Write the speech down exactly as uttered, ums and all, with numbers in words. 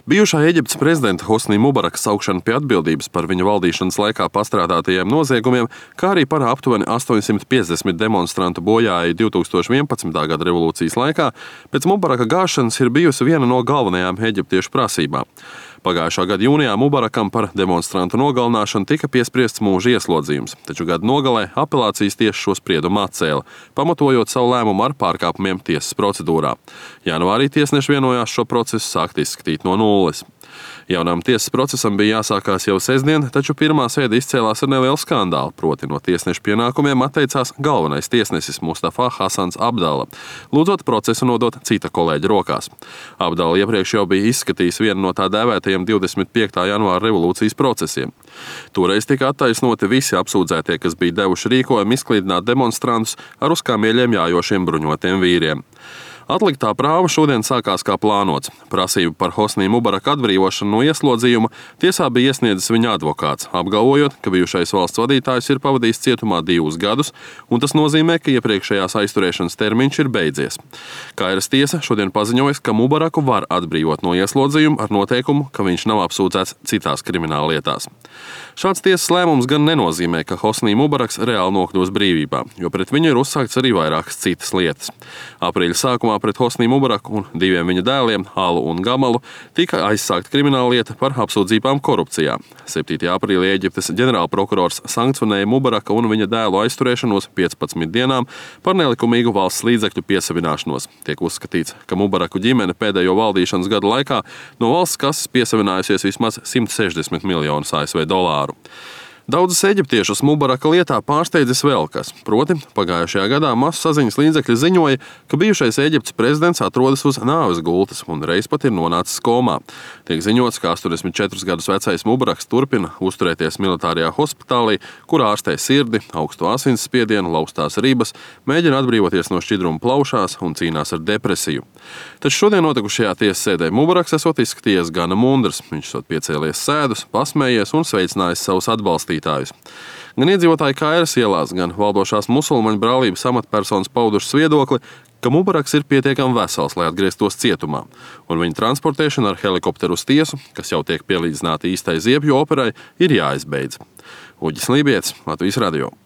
Bijušā Ēģiptes prezidenta Hosnī Mubaraka saukšana pie atbildības par viņa valdīšanas laikā pastrādātajiem noziegumiem, kā arī par aptuveni astoņsimt piecdesmit demonstrantu bojāju divtūkstoš vienpadsmitā gada revolūcijas laikā, pēc Mubaraka gāšanas ir bijusi viena no galvenajām eģiptiešu prasībām. Pagājušā gada jūnijā Mubarakam par demonstrantu nogalināšanu tika piespriests mūža ieslodzījums, taču gada nogalē apelācijas tiesa šo spriedumu atcēla, pamatojot savu lēmumu ar pārkāpumiem tiesas procedūrā. Janvārī tiesneši vienojās šo procesu sākt izskatīt no nulles. Jaunam tiesas procesam bija jāsākās jau sestdien, taču pirmā sēde izcēlās ar nelielu skandālu, proti no tiesnešu pienākumiem atteicās galvenais tiesnesis Mustafa Hasans Abdala, lūdzot procesu nodot cita kolēģa rokās. Abdala iepriekš jau bija izskatījis vienu no tā dēvētajiem divdesmit piektā janvāra revolūcijas procesiem. Toreiz tika attaisnoti visi apsūdzētie, kas bija devuši rīkojumu izklīdināt demonstrantus ar uz kamieļiem jājošiem bruņotiem vīriem. Atliktā prāva šodien sākās kā plānots. Prasību par Hosnī Mubaraka atbrīvošanu no ieslodzījuma tiesā bija iesniedzis viņa advokāts, apgalvojot, ka bijušais valsts vadītājs ir pavadījis cietumā divus gadus, un tas nozīmē, ka iepriekšējās aizturēšanas termiņš ir beidzies. Kairas tiesa šodien paziņojas, ka Mubaraku var atbrīvot no ieslodzījuma ar noteikumu, ka viņš nav apsūdzēts citās krimināllietās. Šāds tiesas lēmums gan nenozīmē, ka Hosnī Mubaraks reāli nokļūs brīvībā, jo pret viņu ir uzsākts arī vairākas citas lietas. Aprīļa sākumā pret Hosnī Mubaraku un diviem viņa dēliem, Alu un Gamalu, tika aizsākta krimināllieta par apsūdzībām korupcijā. septītajā aprīlī Ēģiptes ģenerālprokurors sankcionēja Mubaraka un viņa dēlu aizturēšanos piecpadsmit dienām par nelikumīgu valsts līdzekļu piesavināšanos. Tiek uzskatīts, ka Mubaraku ģimene pēdējo valdīšanas gadu laikā no valsts kases piesavinājusies vismaz simt sešdesmit miljonus A S V dolāru. Daudzus eģiptiešus Mubaraka lietā pārsteidzis vēl kas, proti pagājušajā gadā masu saziņas līdzekļi ziņoja, ka bijušais Ēģiptes prezidents atrodas uz nāves gultas un reiz pat ir nonācis komā. Tiek ziņots, ka astoņdesmit četrus gadus vecais Mubaraks turpina uzturēties militārajā hospitālī, kur ārstē sirdi, augstu asinsspiedienu, laustās ribas, mēģina atbrīvoties no šķidruma plaušās un cīnās ar depresiju. Taču šodien notikušajā tiesas sēdē Mubaraks esot izskatījies gana mundrs. Viņš esot piecēlies sēdus, pasmējies un sveicinājis savus atbalstītājus. Gan iedzīvotāji Kairas ielās, gan valdošās musulmaņu brālības amatpersonas paudušas viedokli, ka Mubaraks ir pietiekami vesels, lai atgrieztos cietumā, un viņa transportēšana ar helikopteru uz tiesu, kas jau tiek pielīdzināta īstai Ziepju operai, ir jāizbeidz. Uģis Lībietis, Latvijas radio.